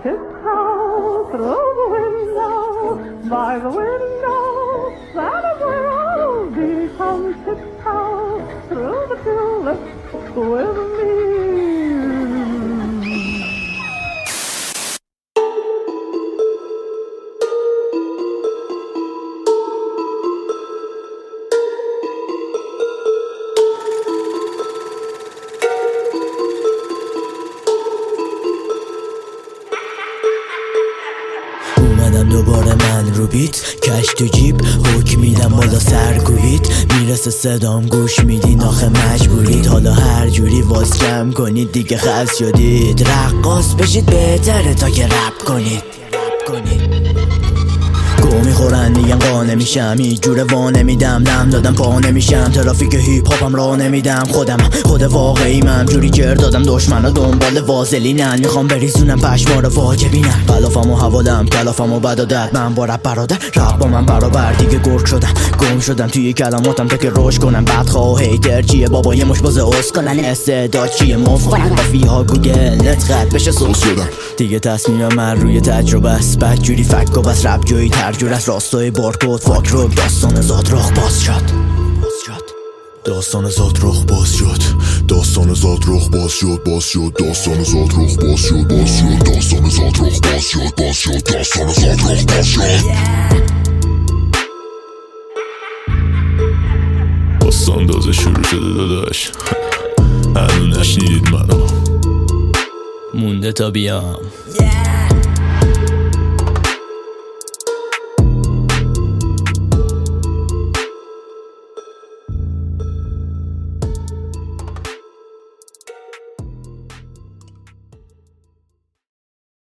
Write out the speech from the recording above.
tiptoe through the window, by the window, that is where I'll be. Come tiptoe through the tulips with me. اومدم دوباره من رو بیت، کش تو جیب، حکم میدم بالا سرکوبیت. میرسه صدام گوش میدین آخه مجبورید، حالا هر جوری واز جمع کنید دیگه خلص شدید. رقاص بشید بهتره تا که رپ کنید. گو میخورن میگن قانه میشم، هیچ جوره وا نمیدم، دم دادم پا نمیشم، ترافیک هیپ هاپم را نمیدم. خود واقعیمم، جوری گرد دادم دشمنا دنبال وازلینن، میخوام بریزونم پشما رو واجبینم. غلافمو حوالم کلافمو بدادت، من با رپ برادر، رپ با من برابر. دیگه گرگ شدم گم شدم توی کلماتم تا که رشد کنم. بدخواه هیتر چیه بابا یه مش باز اسکنن، استعداد چیه مفرن کافی ها گوگل نت خط بشه سوس شدم. دیگه تصمیمم من روی تجربه است، بد جوری فک و بس رپ جوی ترجور است. راستای بارکود فاک رو داستان زادرخ باز شد. داستان زادرخ باز شد. داستان زادرخ باز شد. داستان زادرخ باز شد. داستان زادرخ باز شد. داستان زادرخ باز شد. داستان تازه شروع شده داداش، هنوز نشنیدید منو. مونده تا بیام.